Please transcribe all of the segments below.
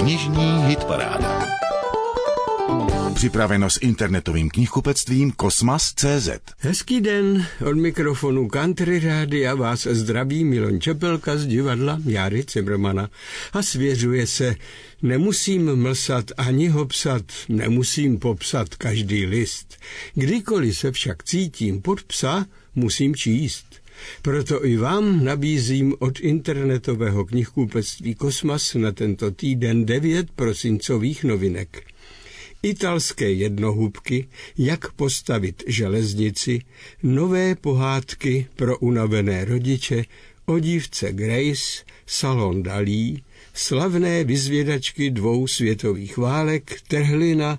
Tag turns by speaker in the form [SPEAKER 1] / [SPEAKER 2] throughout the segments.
[SPEAKER 1] Knižní hitparáda. Připraveno s internetovým knihkupectvím Kosmas.cz.
[SPEAKER 2] Hezký den, od mikrofonu Country Rádia vás zdraví Milan Čepelka z divadla Járy Cimrmana a svěřuje se: nemusím mlsat ani hopsat, nemusím popsat každý list. Kdykoliv se však cítím pod psa, musím číst. Proto i vám nabízím od internetového knihkupectví Kosmas na tento týden 9 prosincových novinek. Italské jednohubky, jak postavit železnici, nové pohádky pro unavené rodiče, o dívce Grace, salon Dalí, slavné vyzvědačky 2 světových válek, trhlina,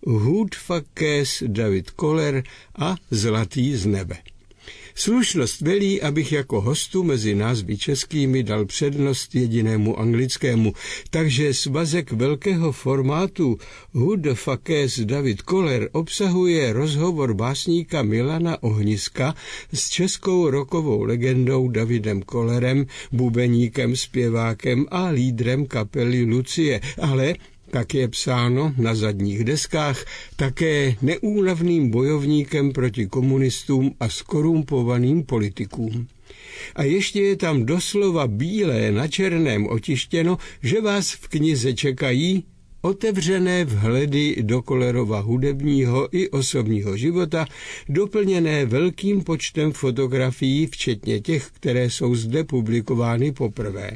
[SPEAKER 2] hůdfakés David Koller a Zlatý z nebe. Slušnost velí, abych jako hostu mezi názvy českými dal přednost jedinému anglickému, takže svazek velkého formátu Who the fuck is David Koller obsahuje rozhovor básníka Milana Ohniska s českou rockovou legendou Davidem Kollerem, bubeníkem, zpěvákem a lídrem kapely Lucie, ale tak je psáno na zadních deskách, také neúnavným bojovníkem proti komunistům a skorumpovaným politikům. A ještě je tam doslova bílé na černém otištěno, že vás v knize čekají otevřené vhledy do Kollerova hudebního i osobního života, doplněné velkým počtem fotografií, včetně těch, které jsou zde publikovány poprvé.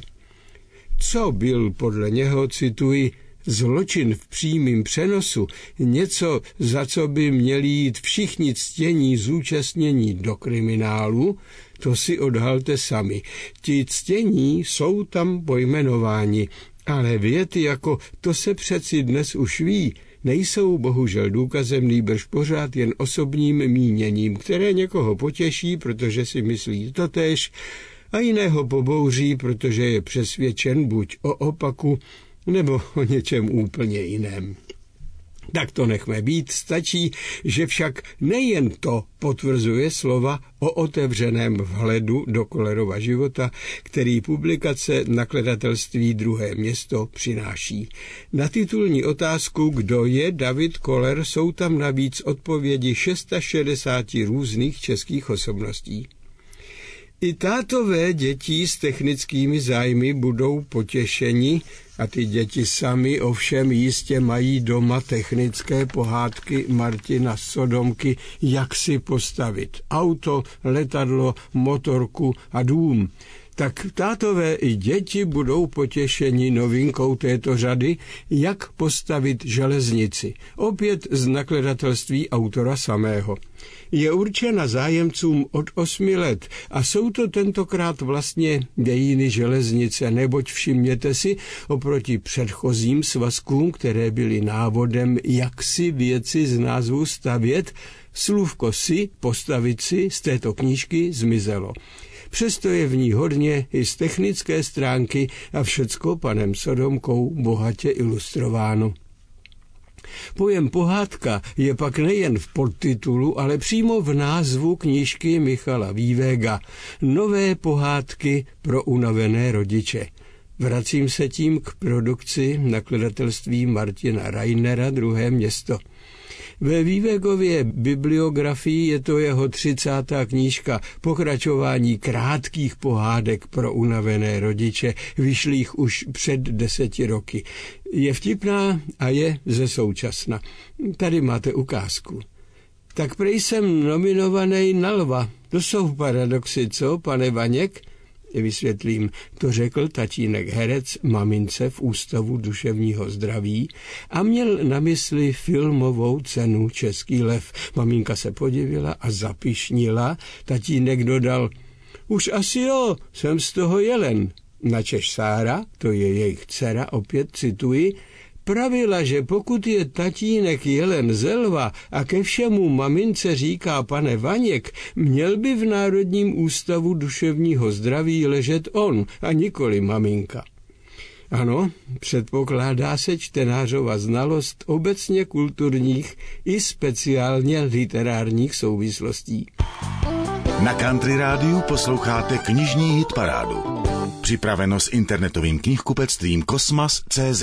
[SPEAKER 2] Co byl podle něho, cituji, zločin v přímém přenosu, něco, za co by měli jít všichni ctění zúčastnění do kriminálu, to si odhalte sami. Ti ctění jsou tam pojmenováni, ale věty jako to se přeci dnes už ví, nejsou bohužel důkazem, nýbrž pořád jen osobním míněním, které někoho potěší, protože si myslí totéž, a jiného pobouří, protože je přesvědčen buď o opaku, nebo o něčem úplně jiném. Tak to nechme být, stačí, že však nejen to potvrzuje slova o otevřeném vhledu do Kollerova života, který publikace nakladatelství Druhé město přináší. Na titulní otázku, kdo je David Koller, jsou tam navíc odpovědi 660 různých českých osobností. I tátové děti s technickými zájmy budou potěšeni a ty děti sami ovšem jistě mají doma technické pohádky Martina Sodomky, jak si postavit auto, letadlo, motorku a dům. Tak tátové i děti budou potěšeni novinkou této řady, jak postavit železnici, opět z nakladatelství autora samého. Je určena zájemcům od 8 let a jsou to tentokrát vlastně dějiny železnice, neboť všimněte si, oproti předchozím svazkům, které byly návodem, jak si věci z názvu stavět, slůvko si, postavit si z této knížky zmizelo. Přesto je v ní hodně i z technické stránky a všecko panem Sodomkou bohatě ilustrováno. Pojem pohádka je pak nejen v podtitulu, ale přímo v názvu knížky Michala Vývéga Nové pohádky pro unavené rodiče. Vracím se tím k produkci nakladatelství Martina Rainera Druhé město. Ve Vývégově bibliografii je to jeho 30. knížka, pokračování krátkých pohádek pro unavené rodiče, vyšlých už před 10 roky. Je vtipná a je ze současna. Tady máte ukázku. Tak prej jsem nominovaný na lva. To jsou paradoxy, co, pane Vaněk? Vysvětlím, to řekl tatínek herec mamince v Ústavu duševního zdraví a měl na mysli filmovou cenu Český lev. Maminka se podivila a zapyšnila, tatínek dodal, už asi jo, jsem z toho jelen. Načež Sára, to je jejich dcera, opět cituji, pravila, že pokud je tatínek jelen ze lva a ke všemu mamince říká pane Vaněk, měl by v Národním ústavu duševního zdraví ležet on a nikoli maminka. Ano, předpokládá se čtenářova znalost obecně kulturních i speciálně literárních souvislostí.
[SPEAKER 1] Na Country Rádiu posloucháte knižní hitparádu. Připraveno s internetovým knihkupectvím Kosmas.cz.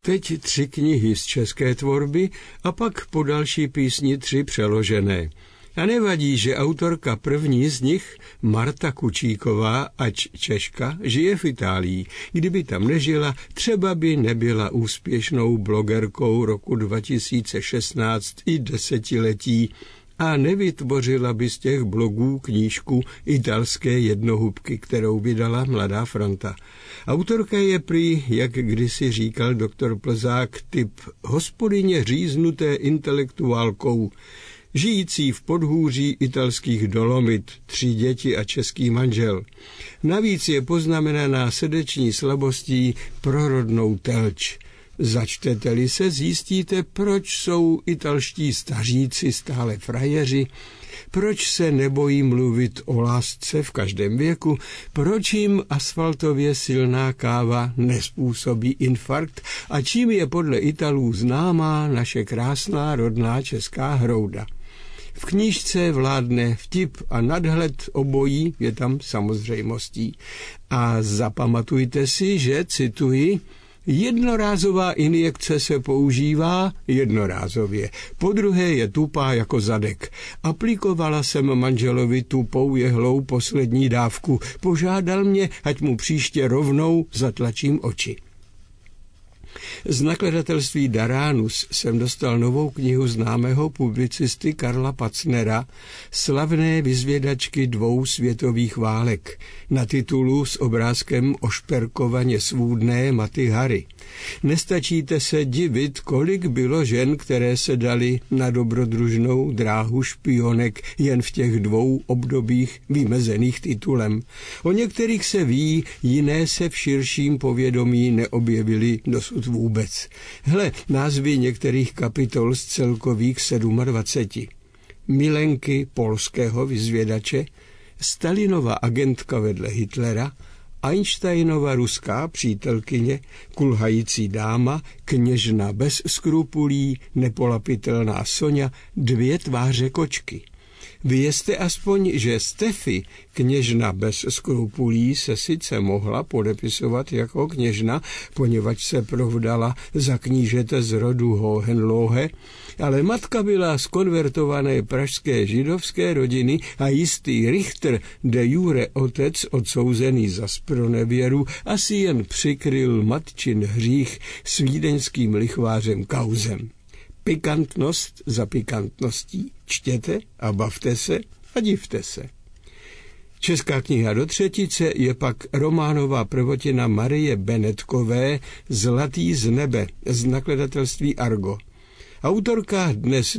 [SPEAKER 2] Teď 3 knihy z české tvorby a pak po další písni 3 přeložené. A nevadí, že autorka první z nich, Marta Kučíková, ač Češka, žije v Itálii. Kdyby tam nežila, třeba by nebyla úspěšnou blogerkou roku 2016 i desetiletí a nevytvořila by z těch blogů knížku Italské jednohubky, kterou vydala Mladá fronta. Autorka je prý, jak kdysi říkal doktor Plzák, typ hospodyně říznuté intelektuálkou, žijící v podhůří italských Dolomit, 3 děti a český manžel. Navíc je poznamenaná srdeční slabostí prorodnou telč. Začtete-li se, zjistíte, proč jsou italští staříci stále frajeři, proč se nebojí mluvit o lásce v každém věku, proč jim asfaltově silná káva nespůsobí infarkt a čím je podle Italů známá naše krásná rodná česká hrouda. V knížce vládne vtip a nadhled obojí, je tam samozřejmostí. A zapamatujte si, že, cituji, jednorázová injekce se používá jednorázově. Podruhé je tupá jako zadek. Aplikovala jsem manželovi tupou jehlou poslední dávku. Požádal mě, ať mu příště rovnou zatlačím oči. Z nakladatelství Daránus jsem dostal novou knihu známého publicisty Karla Pacnera Slavné vyzvědačky 2 světových válek na titulu s obrázkem ošperkovaně svůdné Maty Hary. Nestačíte se divit, kolik bylo žen, které se dali na dobrodružnou dráhu špionek jen v těch 2 obdobích vymezených titulem. O některých se ví, jiné se v širším povědomí neobjevily dosud vůbec. Hle, názvy některých kapitol z celkových 27. Milenky polského vyzvědače, Stalinova agentka vedle Hitlera, Einsteinova ruská přítelkyně, kulhající dáma, kněžna bez skrupulí, nepolapitelná Soňa, 2 tváře kočky. Vězte aspoň, že Stefy, kněžna bez skrupulí, se sice mohla podepisovat jako kněžna, poněvadž se provdala za knížete z rodu Hohenlohe, ale matka byla z konvertované pražské židovské rodiny a jistý Richter, de jure otec odsouzený za zpronevěru, asi jen přikryl matčin hřích s vídeňským lichvářem Kauzem. Pikantnost za pikantností. Čtěte a bavte se a divte se. Česká kniha do 3. je pak románová prvotina Marie Benetkové Zlatý z nebe z nakladatelství Argo. Autorka dnes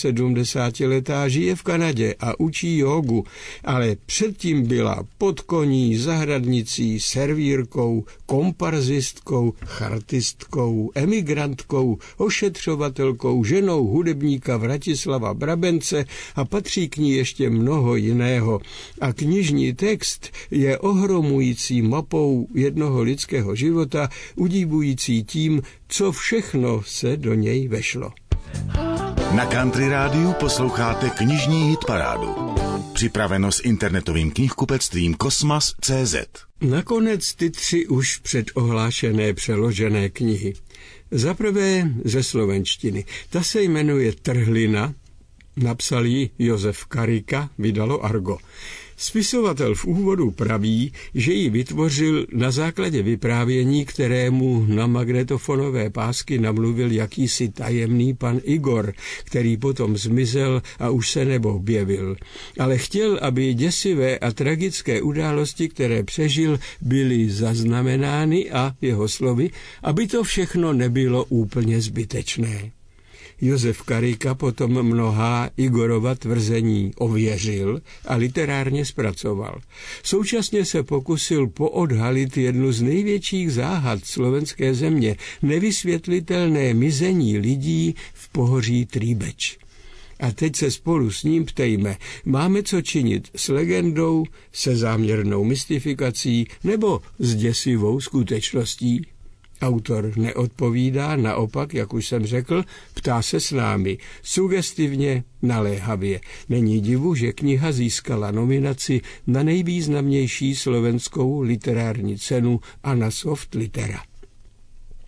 [SPEAKER 2] 72letá žije v Kanadě a učí jógu, ale předtím byla podkoní, zahradnicí, servírkou, komparzistkou, chartistkou, emigrantkou, ošetřovatelkou, ženou hudebníka Vratislava Brabence a patří k ní ještě mnoho jiného. A knižní text je ohromující mapou jednoho lidského života, udivující tím, co všechno se do něj vešlo.
[SPEAKER 1] Na Country Rádiu posloucháte knižní hitparádu. Připraveno s internetovým knihkupectvím Kosmas.cz.
[SPEAKER 2] Nakonec ty 3 už předohlášené přeložené knihy. Za prvé ze slovenštiny. Ta se jmenuje Trhlina, napsal ji Josef Karika, vydalo Argo. Spisovatel v úvodu praví, že ji vytvořil na základě vyprávění, kterému na magnetofonové pásky namluvil jakýsi tajemný pan Igor, který potom zmizel a už se neobjevil. Ale chtěl, aby děsivé a tragické události, které přežil, byly zaznamenány a, jeho slovy, aby to všechno nebylo úplně zbytečné. Josef Karika potom mnohá Igorova tvrzení ověřil a literárně zpracoval. Současně se pokusil poodhalit jednu z největších záhad slovenské země, nevysvětlitelné mizení lidí v pohoří Tríbeč. A teď se spolu s ním ptejme, máme co činit s legendou, se záměrnou mystifikací nebo s děsivou skutečností? Autor neodpovídá, naopak, jak už jsem řekl, ptá se s námi, sugestivně, naléhavě. Není divu, že kniha získala nominaci na nejvýznamnější slovenskou literární cenu Anna Soft Litera.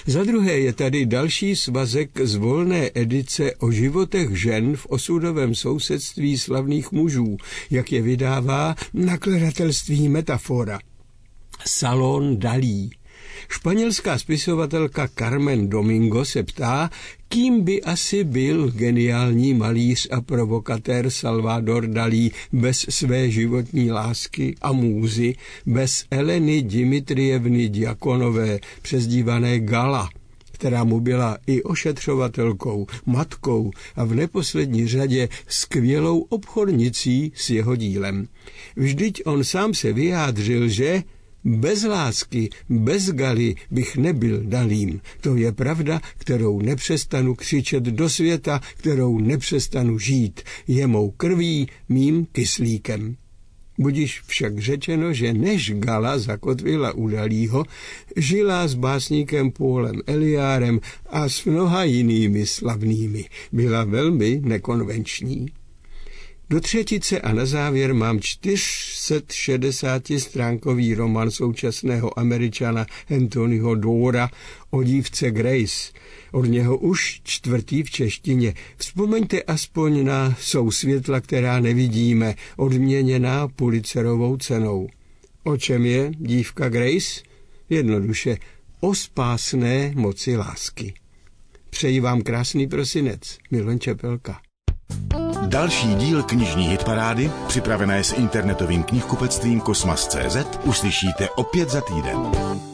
[SPEAKER 2] Za druhé je tady další svazek z volné edice o životech žen v osudovém sousedství slavných mužů, jak je vydává nakladatelství Metafora. Salón Dalí. Španělská spisovatelka Carmen Domingo se ptá, kým by asi byl geniální malíř a provokatér Salvador Dalí bez své životní lásky a můzy, bez Eleny Dimitrievny Djakonové, přezdívané Gala, která mu byla i ošetřovatelkou, matkou a v neposlední řadě skvělou obchodnicí s jeho dílem. Vždyť on sám se vyjádřil, že bez lásky, bez Galy bych nebyl Dalím. To je pravda, kterou nepřestanu křičet do světa, kterou nepřestanu žít. Je mou krví, mým kyslíkem. Budiž však řečeno, že než Gala zakotvila u Dalího, žila s básníkem Paulem Eliárem a s mnoha jinými slavnými. Byla velmi nekonvenční. Do třetice a na závěr mám 460stránkový román současného Američana Anthonyho Doera o dívce Grace. Od něho už 4. v češtině. Vzpomeňte aspoň na Jsou světla, která nevidíme, odměněná Pulitzerovou cenou. O čem je dívka Grace? Jednoduše, o spásné moci lásky. Přeji vám krásný prosinec. Milan Čepelka.
[SPEAKER 1] Další díl knižní hitparády, připravené s internetovým knihkupectvím Kosmas.cz, uslyšíte opět za týden.